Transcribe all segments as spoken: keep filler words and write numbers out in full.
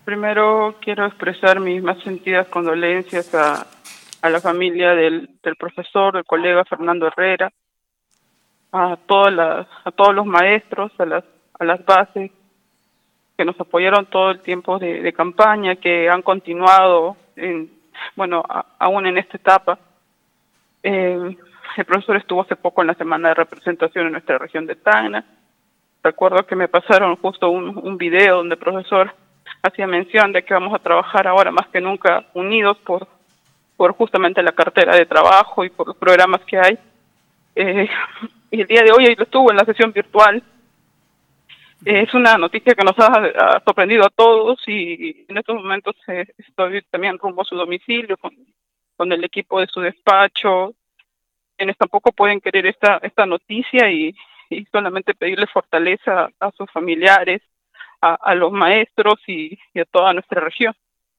Primero quiero expresar mis más sentidas condolencias a, a la familia del, del profesor, del colega Fernando Herrera, a todas las, a todos los maestros, a las, a las bases que nos apoyaron todo el tiempo de, de campaña, que han continuado, en, bueno, a, aún en esta etapa. Eh, el profesor estuvo hace poco en la semana de representación en nuestra región de Tacna. Recuerdo que me pasaron justo un, un video donde el profesor hacía mención de que vamos a trabajar ahora más que nunca unidos por, por justamente la cartera de trabajo y por los programas que hay. Eh, y el día de hoy lo estuvo en la sesión virtual. Eh, es una noticia que nos ha, ha sorprendido a todos y en estos momentos eh, estoy también rumbo a su domicilio con, con el equipo de su despacho, quienes tampoco pueden querer esta, esta noticia y, y solamente pedirle fortaleza a sus familiares, a, a los maestros y, y a toda nuestra región.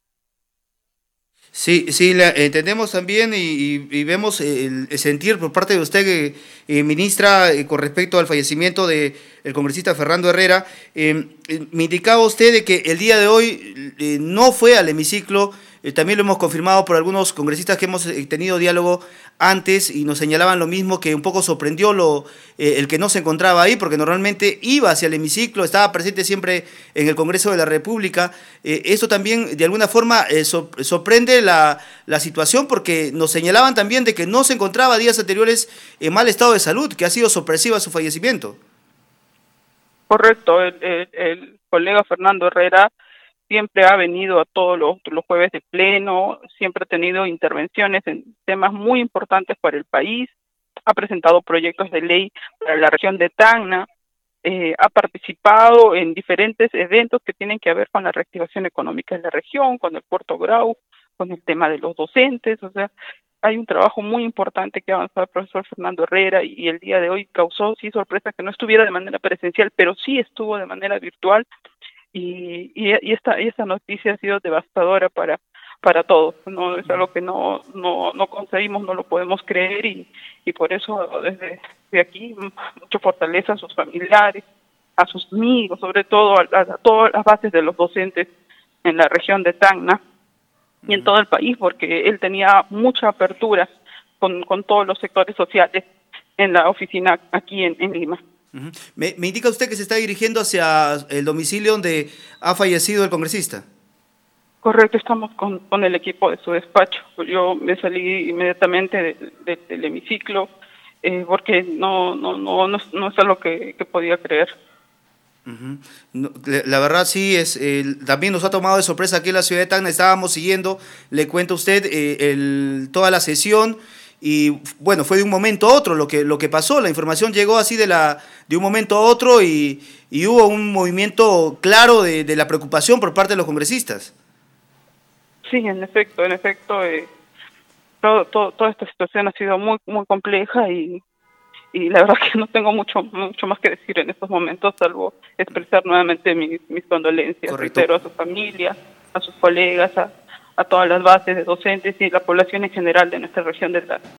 Sí, sí, la entendemos también y, y, y vemos el, el sentir por parte de usted, eh, ministra, eh, con respecto al fallecimiento del congresista Fernando Herrera. Eh, eh, me indicaba usted de que el día de hoy eh, no fue al hemiciclo. Eh, también lo hemos confirmado por algunos congresistas que hemos eh, tenido diálogo antes y nos señalaban lo mismo, que un poco sorprendió lo, eh, el que no se encontraba ahí, porque normalmente iba hacia el hemiciclo, estaba presente siempre en el Congreso de la República. Eh, eso también de alguna forma eh, so, sorprende la, la situación, porque nos señalaban también de que no se encontraba días anteriores en mal estado de salud, que ha sido sorpresiva su fallecimiento. Correcto, el, el, el colega Fernando Herrera siempre ha venido a todos los, los jueves de pleno, siempre ha tenido intervenciones en temas muy importantes para el país, ha presentado proyectos de ley para la región de Tacna, eh, ha participado en diferentes eventos que tienen que ver con la reactivación económica de la región, con el Puerto Grau, con el tema de los docentes. O sea, hay un trabajo muy importante que ha avanzado el profesor Fernando Herrera y, y el día de hoy causó sí sorpresa que no estuviera de manera presencial, pero sí estuvo de manera virtual. Y, y, y, esta, y esta noticia ha sido devastadora para, para todos, ¿no? Es algo que no, no, no conseguimos, no lo podemos creer y, y por eso desde, desde aquí mucha fortaleza a sus familiares, a sus amigos, sobre todo a, a, a todas las bases de los docentes en la región de Tacna y en todo el país, porque él tenía mucha apertura con, con todos los sectores sociales en la oficina aquí en, en Lima. Uh-huh. me, me indica usted que se está dirigiendo hacia el domicilio donde ha fallecido el congresista. Correcto, estamos con, con el equipo de su despacho. Yo me salí inmediatamente de, de, del hemiciclo eh, porque no, no, no, no, no es algo que, que podía creer. Uh-huh. No, la verdad sí, es eh, también nos ha tomado de sorpresa aquí en la ciudad de Tacna. Estábamos siguiendo, le cuento a usted, eh, el, toda la sesión. Y bueno, fue de un momento a otro lo que, lo que pasó, la información llegó así de, la, de un momento a otro y, y hubo un movimiento claro de, de la preocupación por parte de los congresistas. Sí, en efecto, en efecto, eh, todo, todo, toda esta situación ha sido muy, muy compleja y, y la verdad que no tengo mucho, mucho más que decir en estos momentos, salvo expresar nuevamente mis, mis condolencias. Correcto. Reitero a su familia, a sus colegas, a, a todas las bases de docentes y la población en general de nuestra región de Tacna.